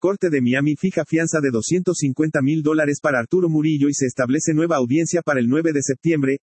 Corte de Miami fija fianza de $250,000 para Arturo Murillo y se establece nueva audiencia para el 9 de septiembre.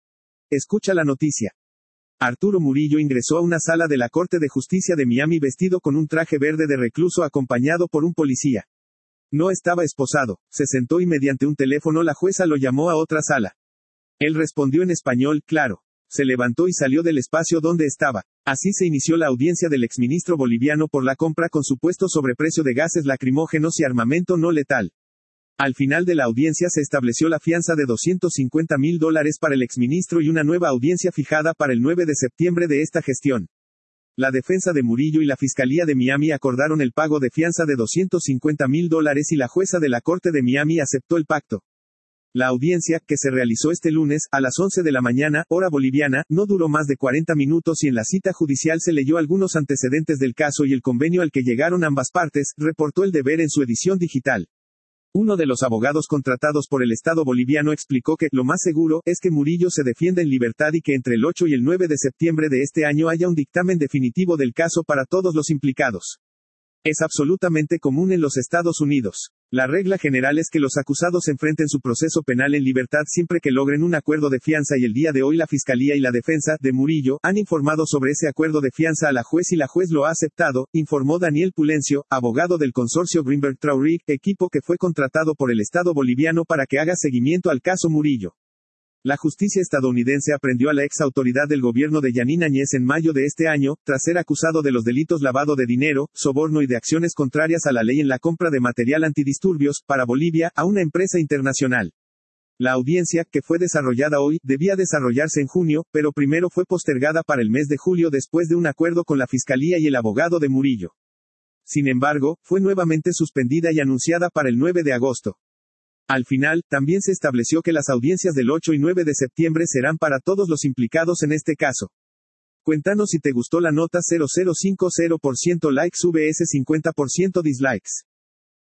Escucha la noticia. Arturo Murillo ingresó a una sala de la Corte de Justicia de Miami vestido con un traje verde de recluso acompañado por un policía. No estaba esposado, se sentó y mediante un teléfono la jueza lo llamó a otra sala. Él respondió en español, claro. Se levantó y salió del espacio donde estaba. Así se inició la audiencia del exministro boliviano por la compra con supuesto sobreprecio de gases lacrimógenos y armamento no letal. Al final de la audiencia se estableció la fianza de $250,000 para el exministro y una nueva audiencia fijada para el 9 de septiembre de esta gestión. La defensa de Murillo y la Fiscalía de Miami acordaron el pago de fianza de $250,000 y la jueza de la Corte de Miami aceptó el pacto. La audiencia, que se realizó este lunes, a las 11 de la mañana, hora boliviana, no duró más de 40 minutos y en la cita judicial se leyó algunos antecedentes del caso y el convenio al que llegaron ambas partes, reportó El Deber en su edición digital. Uno de los abogados contratados por el Estado boliviano explicó que, lo más seguro, es que Murillo se defienda en libertad y que entre el 8 y el 9 de septiembre de este año haya un dictamen definitivo del caso para todos los implicados. Es absolutamente común en los Estados Unidos. La regla general es que los acusados enfrenten su proceso penal en libertad siempre que logren un acuerdo de fianza y el día de hoy la Fiscalía y la defensa de Murillo han informado sobre ese acuerdo de fianza a la juez y la juez lo ha aceptado, informó Daniel Pulencio, abogado del consorcio Greenberg Traurig, equipo que fue contratado por el Estado boliviano para que haga seguimiento al caso Murillo. La justicia estadounidense aprendió a la ex autoridad del gobierno de Yanín Áñez en mayo de este año, tras ser acusado de los delitos lavado de dinero, soborno y de acciones contrarias a la ley en la compra de material antidisturbios, para Bolivia, a una empresa internacional. La audiencia, que fue desarrollada hoy, debía desarrollarse en junio, pero primero fue postergada para el mes de julio después de un acuerdo con la Fiscalía y el abogado de Murillo. Sin embargo, fue nuevamente suspendida y anunciada para el 9 de agosto. Al final, también se estableció que las audiencias del 8 y 9 de septiembre serán para todos los implicados en este caso. Cuéntanos si te gustó la nota. 0050% likes vs 50% dislikes.